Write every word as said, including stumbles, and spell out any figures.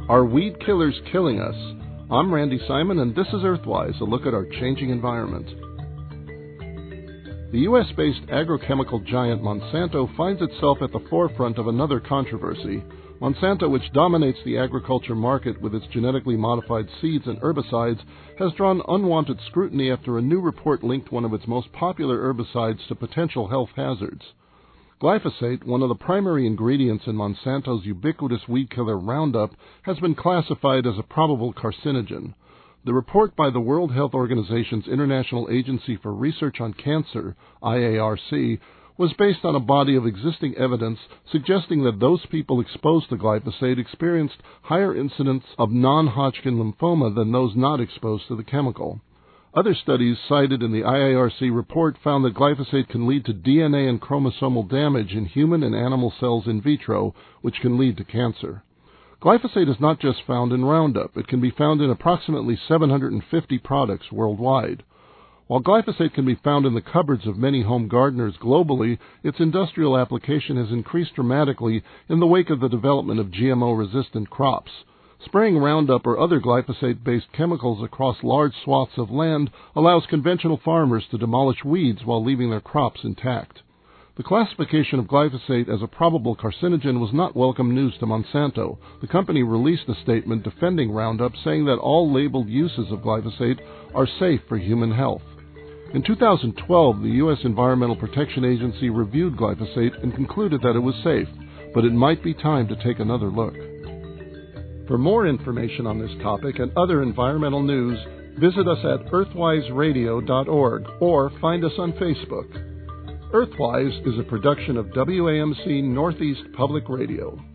Are weed killers killing us? I'm Randy Simon, and this is Earthwise, a look at our changing environment. The U S-based agrochemical giant Monsanto finds itself at the forefront of another controversy. Monsanto, which dominates the agriculture market with its genetically modified seeds and herbicides, has drawn unwanted scrutiny after a new report linked one of its most popular herbicides to potential health hazards. Glyphosate, one of the primary ingredients in Monsanto's ubiquitous weed killer Roundup, has been classified as a probable carcinogen. The report by the World Health Organization's International Agency for Research on Cancer, I A R C, was based on a body of existing evidence suggesting that those people exposed to glyphosate experienced higher incidence of non-Hodgkin lymphoma than those not exposed to the chemical. Other studies cited in the I A R C report found that glyphosate can lead to D N A and chromosomal damage in human and animal cells in vitro, which can lead to cancer. Glyphosate is not just found in Roundup. It can be found in approximately seven hundred fifty products worldwide. While glyphosate can be found in the cupboards of many home gardeners globally, its industrial application has increased dramatically in the wake of the development of G M O-resistant crops. Spraying Roundup or other glyphosate-based chemicals across large swaths of land allows conventional farmers to demolish weeds while leaving their crops intact. The classification of glyphosate as a probable carcinogen was not welcome news to Monsanto. The company released a statement defending Roundup, saying that all labeled uses of glyphosate are safe for human health. In two thousand twelve, the U S Environmental Protection Agency reviewed glyphosate and concluded that it was safe, but it might be time to take another look. For more information on this topic and other environmental news, visit us at earthwise radio dot org or find us on Facebook. Earthwise is a production of W A M C Northeast Public Radio.